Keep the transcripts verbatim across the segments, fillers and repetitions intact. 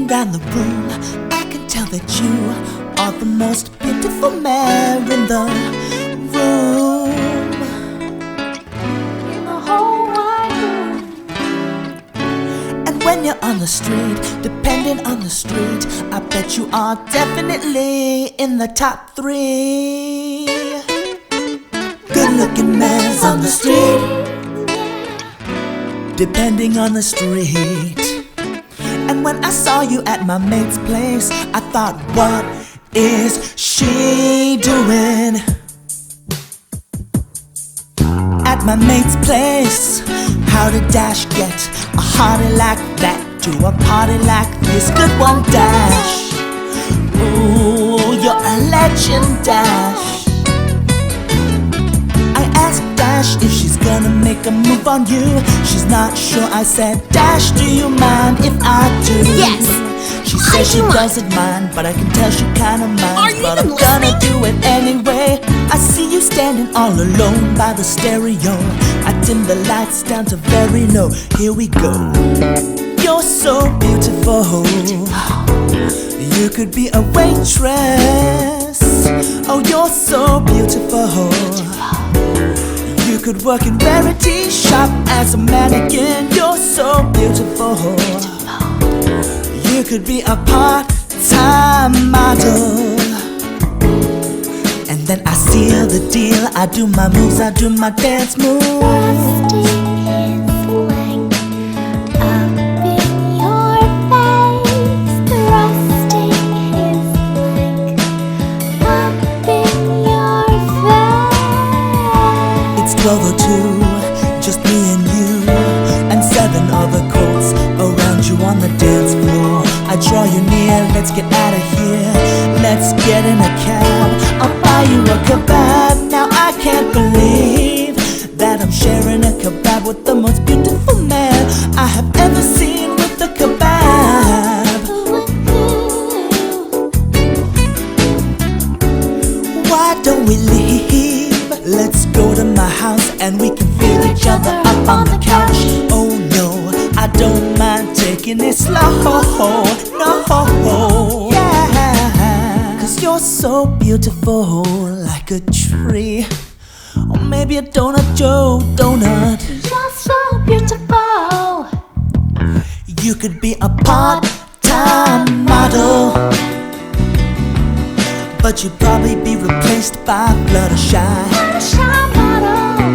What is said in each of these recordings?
around the room, I can tell that you are the most beautiful man in the room. In the whole wide room. And when you're on the street, depending on the street, I bet you are definitely in the top three. Good looking man's on the street, depending on the street. And when I saw you at my mate's place, I thought, what is she doing at my mate's place? How did Dash get a hottie like that to a party like this? Good one, Dash. Ooh, you're a legend, Dash. I asked Dash if she's gonna make a move on you. She's not sure. I said, Dash, do you mind if I do? Yes. She says she doesn't mind, but I can tell she kinda minds. But I'm gonna do it anyway. I see you standing all alone by the stereo. I dim the lights down to very low. Here we go. You're so beautiful. You could be a waitress. Oh, you're so beautiful. You could work in Rarity shop as a mannequin. You're so beautiful. You could be a part-time model. And then I seal the deal. I do my moves, I do my dance moves. twelve oh two, just me and you, and seven other coats around you on the dance floor. I draw you near, let's get out of here. Let's get in a cab, I'll buy you a kebab. Now I can't believe that I'm sharing a kebab with the most beautiful man I have ever seen with a kebab. Why don't we leave? Let's go to my house and we can feel each other up on the couch. Oh no, I don't mind taking it slow. No, yeah. Cause you're so beautiful, like a tree. Or maybe a donut, Joe donut. You're so beautiful. You could be a part-time model, but you'd probably be replaced by Fluttershy. Fluttershy model.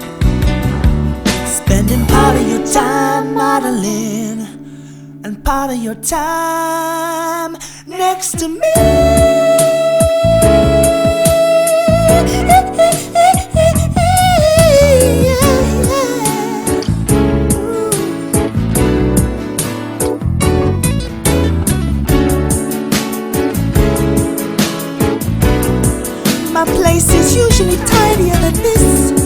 Spending part of your time modeling and part of your time next to me. My place is usually tidier than this.